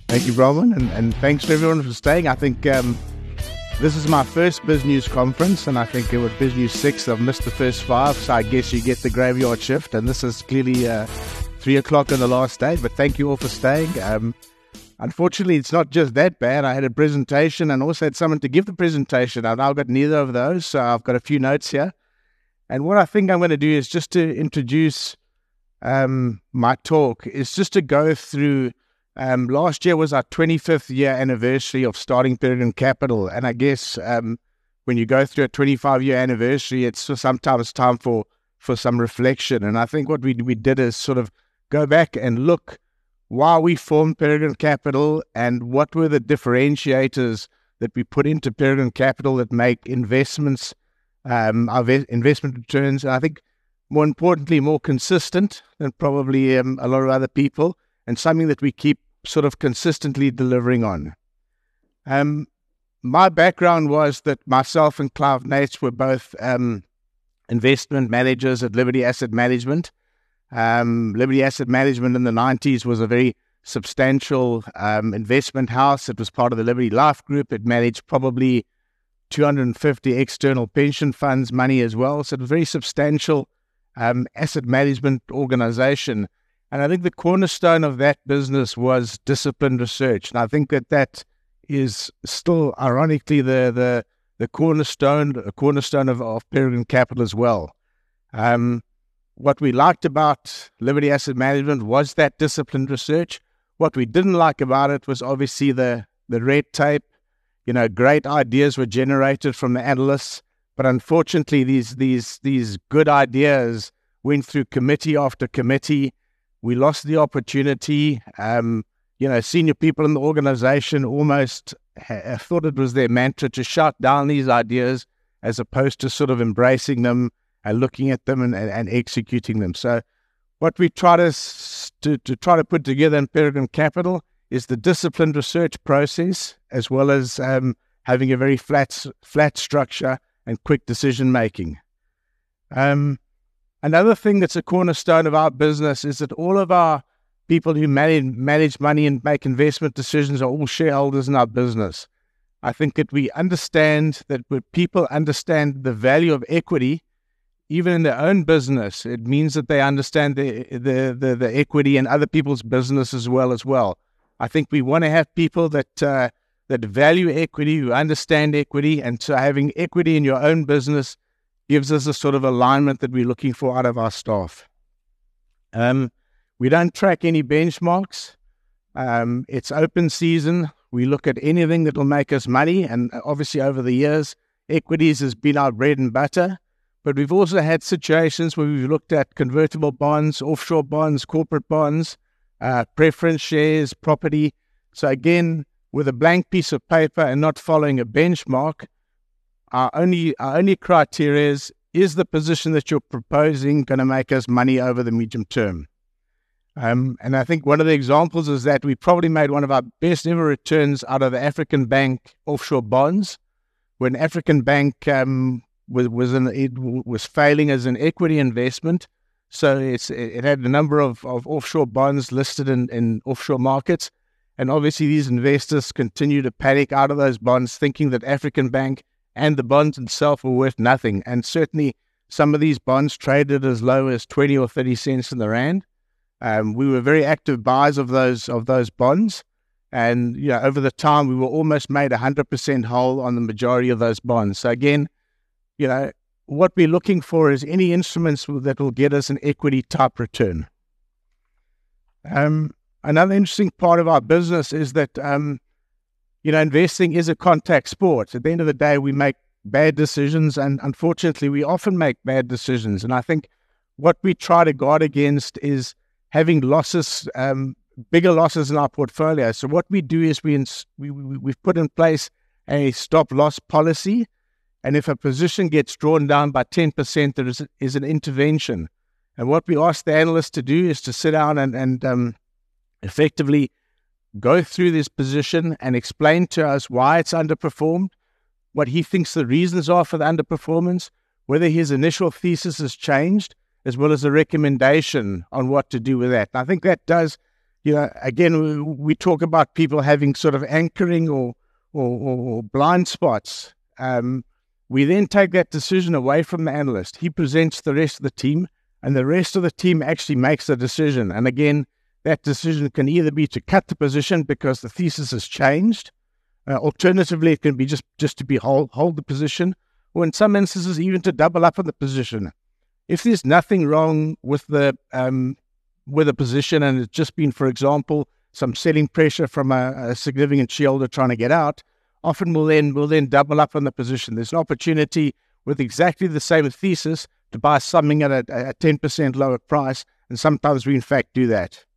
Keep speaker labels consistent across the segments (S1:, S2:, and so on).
S1: Thank you, Roman, and thanks to everyone for staying. I think this is my first BizNews conference, and I think with BizNews 6, I've missed the first 5, so I guess you get the graveyard shift, and this is clearly 3 o'clock on the last day, but thank you all for staying. Unfortunately, it's not just that bad. I had a presentation and also had someone to give the presentation. I've now got neither of those, so I've got a few notes here. And what I think I'm going to do is just to introduce my talk, is just to go through, last year was our 25th year anniversary of starting Peregrine Capital. And I guess when you go through a 25-year anniversary, it's sometimes time for some reflection. And I think what we did is sort of go back and look why we formed Peregrine Capital and what were the differentiators that we put into Peregrine Capital that make investments, our investment returns, and I think more importantly, more consistent than probably a lot of other people, and something that we keep sort of consistently delivering on. My background was that myself and Clive Nates were both investment managers at Liberty Asset Management. Liberty Asset Management in the 90s was a very substantial investment house. It was part of the Liberty Life Group. It managed probably 250 external pension funds money as well. So it was a very substantial asset management organization. And I think the cornerstone of that business was disciplined research. And I think that is still, ironically, the cornerstone of Peregrine Capital as well. What we liked about Liberty Asset Management was that disciplined research. What we didn't like about it was obviously the red tape. You know, great ideas were generated from the analysts, but unfortunately these good ideas went through committee after committee. We lost the opportunity. Senior people in the organization almost thought it was their mantra to shut down these ideas as opposed to sort of embracing them and looking at them and executing them. So what we try to put together in Peregrine Capital is the disciplined research process, as well as having a very flat structure and quick decision making. Another thing that's a cornerstone of our business is that all of our people who manage money and make investment decisions are all shareholders in our business. I think that we understand that when people understand the value of equity, even in their own business, it means that they understand the equity in other people's business as well. I think we want to have people that value equity, who understand equity, and so having equity in your own business gives us a sort of alignment that we're looking for out of our staff. We don't track any benchmarks. It's open season. We look at anything that will make us money, and obviously over the years, equities has been our bread and butter. But we've also had situations where we've looked at convertible bonds, offshore bonds, corporate bonds, preference shares, property. So again, with a blank piece of paper and not following a benchmark, our only criteria is the position that you're proposing going to make us money over the medium term? And I think one of the examples is that we probably made one of our best ever returns out of the African Bank offshore bonds. When African Bank was failing as an equity investment, so it had a number of offshore bonds listed in offshore markets, and obviously these investors continue to panic out of those bonds, thinking that African Bank and the bonds itself were worth nothing. And certainly some of these bonds traded as low as 20 or 30 cents in the rand. We were very active buyers of those bonds, and over the time we were almost made 100% whole on the majority of those bonds. So again, what we're looking for is any instruments that will get us an equity type return. Another interesting part of our business is that, investing is a contact sport. At the end of the day, we make bad decisions, and unfortunately, we often make bad decisions. And I think what we try to guard against is having losses, bigger losses in our portfolio. So what we do is we've put in place a stop loss policy. And if a position gets drawn down by 10%, there is an intervention. And what we ask the analyst to do is to sit down and effectively go through this position and explain to us why it's underperformed, what he thinks the reasons are for the underperformance, whether his initial thesis has changed, as well as a recommendation on what to do with that. And I think that does again, we talk about people having sort of anchoring or blind spots. We then take that decision away from the analyst. He presents the rest of the team, and the rest of the team actually makes the decision. And again, that decision can either be to cut the position because the thesis has changed. Alternatively, it can be just to hold the position, or in some instances, even to double up on the position. If there's nothing wrong with the position, and it's just been, for example, some selling pressure from a significant shareholder trying to get out, often we'll then double up on the position. There's an opportunity with exactly the same thesis to buy something at a 10% lower price, and sometimes we in fact do that.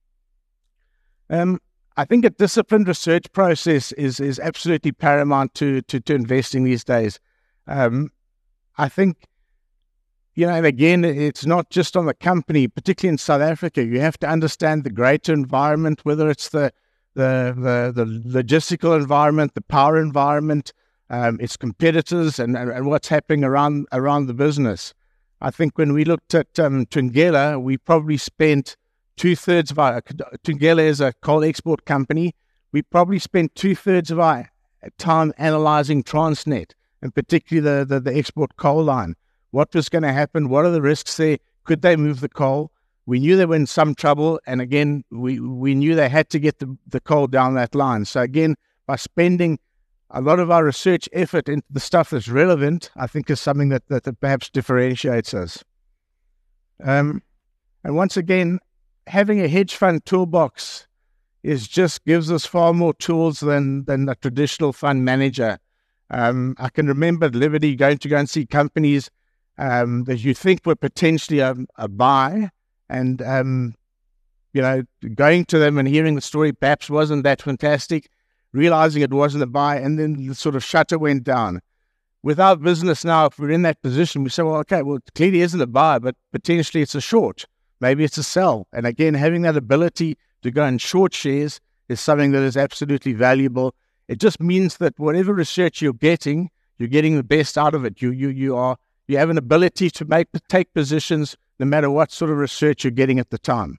S1: I think a disciplined research process is absolutely paramount to investing these days. I think, and again, it's not just on the company, particularly in South Africa. You have to understand the greater environment, whether it's the logistical environment, the power environment, its competitors, and what's happening around the business. I think when we looked at Thungela, we probably spent 2/3 of our, Thungela is a coal export company, we probably spent 2/3 of our time analyzing Transnet, and particularly the export coal line. What was going to happen? What are the risks there? Could they move the coal? We knew they were in some trouble, and again, we knew they had to get the coal down that line. So again, by spending a lot of our research effort into the stuff that's relevant, I think is something that perhaps differentiates us. And once again, having a hedge fund toolbox just gives us far more tools than a traditional fund manager. I can remember at Liberty going to go and see companies that you think were potentially a buy, and going to them and hearing the story perhaps wasn't that fantastic, realizing it wasn't a buy, and then the sort of shutter went down. With our business now, if we're in that position, we say, well, okay, well, it clearly isn't a buy, but potentially it's a short. Maybe it's a sell. And again, having that ability to go and short shares is something that is absolutely valuable. It just means that whatever research you're getting the best out of it. You have an ability to take positions no matter what sort of research you're getting at the time.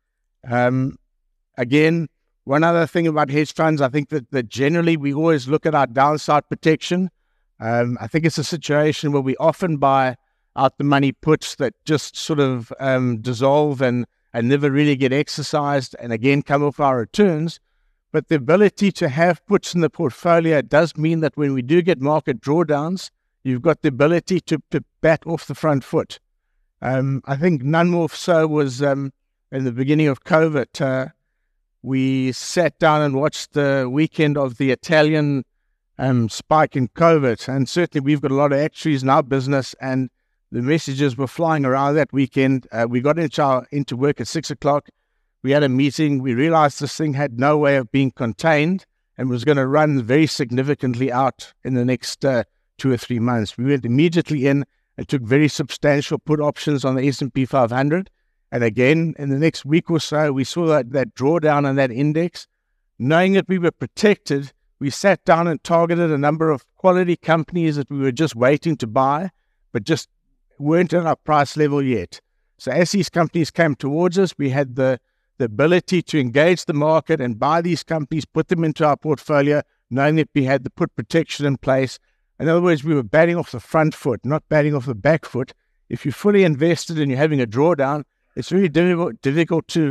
S1: Again, one other thing about hedge funds, I think that generally we always look at our downside protection. I think it's a situation where we often buy out the money puts that just sort of dissolve and never really get exercised, and again come off our returns. But the ability to have puts in the portfolio does mean that when we do get market drawdowns, you've got the ability to bat off the front foot. I think none more so was in the beginning of COVID. We sat down and watched the weekend of the Italian spike in COVID, and certainly we've got a lot of actuaries in our business, and the messages were flying around that weekend. We got into work at 6 o'clock. We had a meeting. We realized this thing had no way of being contained and was going to run very significantly out in the next 2 or 3 months. We went immediately in and took very substantial put options on the S&P 500. And again, in the next week or so, we saw that drawdown on that index. Knowing that we were protected, we sat down and targeted a number of quality companies that we were just waiting to buy, but just weren't at our price level yet. So as these companies came towards us, we had the ability to engage the market and buy these companies, put them into our portfolio, knowing that we had the put protection in place. In other words, we were batting off the front foot, not batting off the back foot. If you're fully invested and you're having a drawdown, it's really difficult to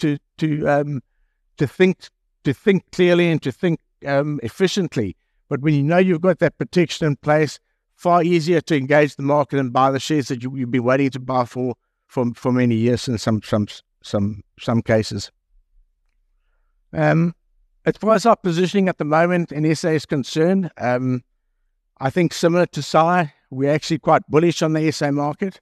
S1: think clearly and to think efficiently. But when you know you've got that protection in place, far easier to engage the market and buy the shares that you've been waiting to buy for many years in some cases. As far as our positioning at the moment in SA is concerned, I think similar to SAI, we're actually quite bullish on the SA market.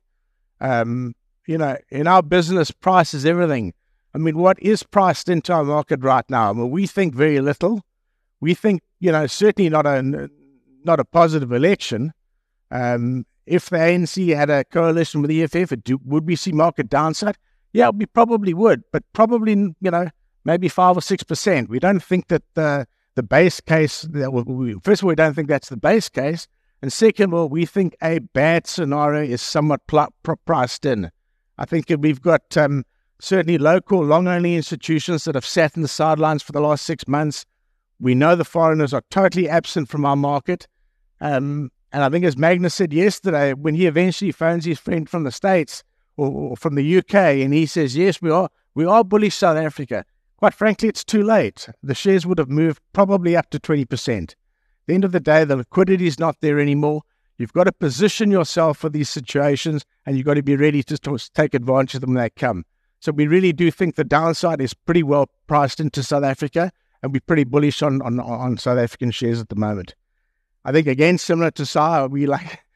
S1: In our business, price is everything. I mean, what is priced into our market right now? Well, we think very little. We think, certainly not a positive election. If the ANC had a coalition with the EFF, would we see market downside? Yeah, we probably would, but probably, maybe 5 or 6%. We don't think that the base case, first of all, we don't think that's the base case. And second of all, we think a bad scenario is somewhat priced in. I think we've got certainly local, long-only institutions that have sat in the sidelines for the last 6 months. We know the foreigners are totally absent from our market. And I think as Magnus said yesterday, when he eventually phones his friend from the States or from the UK, and he says, yes, we are bullish South Africa. Quite frankly, it's too late. The shares would have moved probably up to 20%. At the end of the day, the liquidity is not there anymore. You've got to position yourself for these situations, and you've got to be ready to take advantage of them when they come. So we really do think the downside is pretty well priced into South Africa, and we're pretty bullish on South African shares at the moment. I think, again, similar to SAR, we're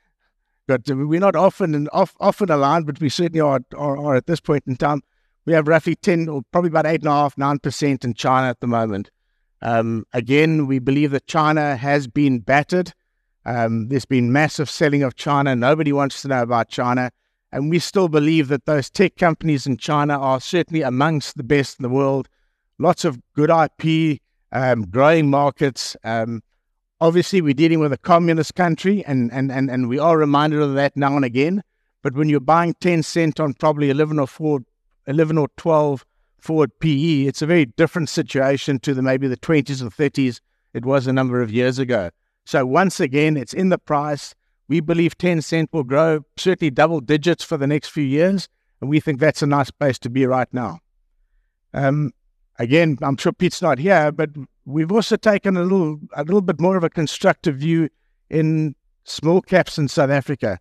S1: not often aligned, but we certainly are at this point in time. We have roughly 10, or probably about 8.5%, 9% in China at the moment. Again, we believe that China has been battered. There's been massive selling of China. Nobody wants to know about China. And we still believe that those tech companies in China are certainly amongst the best in the world. Lots of good IP, growing markets. Obviously, we're dealing with a communist country, and we are reminded of that now and again. But when you're buying Tencent on probably 11 or 12 forward PE, it's a very different situation to maybe the 20s or 30s it was a number of years ago. So once again, it's in the price. We believe Tencent will grow certainly double digits for the next few years, and we think that's a nice place to be right now. Again, I'm sure Pete's not here, but we've also taken a little bit more of a constructive view in small caps in South Africa.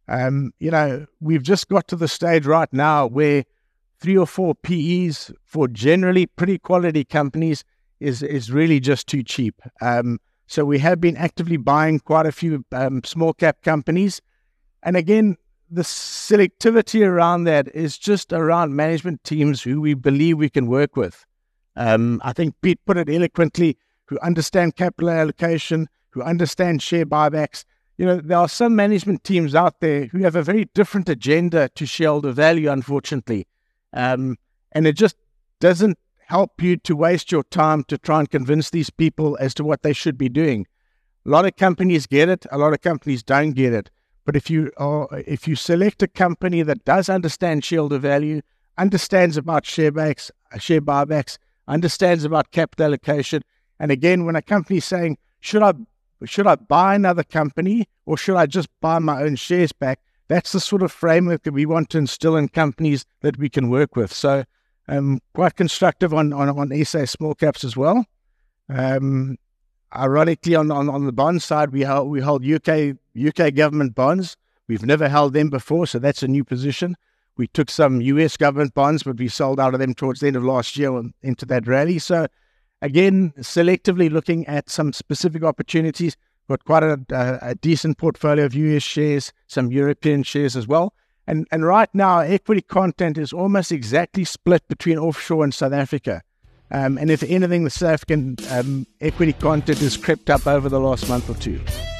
S1: We've just got to the stage right now where 3 or 4 PEs for generally pretty quality companies is really just too cheap. So we have been actively buying quite a few small cap companies. And again, the selectivity around that is just around management teams who we believe we can work with. I think Pete put it eloquently, who understand capital allocation, who understand share buybacks. There are some management teams out there who have a very different agenda to shareholder value, unfortunately. And it just doesn't help you to waste your time to try and convince these people as to what they should be doing. A lot of companies get it, a lot of companies don't get it. But if you select a company that does understand shareholder value, understands about share buybacks, understands about capital allocation, and again, when a company is saying, should I buy another company or should I just buy my own shares back? That's the sort of framework that we want to instill in companies that we can work with. So quite constructive on SA small caps as well. Ironically, on the bond side, we hold UK government bonds. We've never held them before, so that's a new position. We took some US government bonds, but we sold out of them towards the end of last year into that rally. So again, selectively looking at some specific opportunities. Got quite a decent portfolio of US shares, some European shares as well. And right now, equity content is almost exactly split between offshore and South Africa. And if anything, the South African equity content has crept up over the last month or two.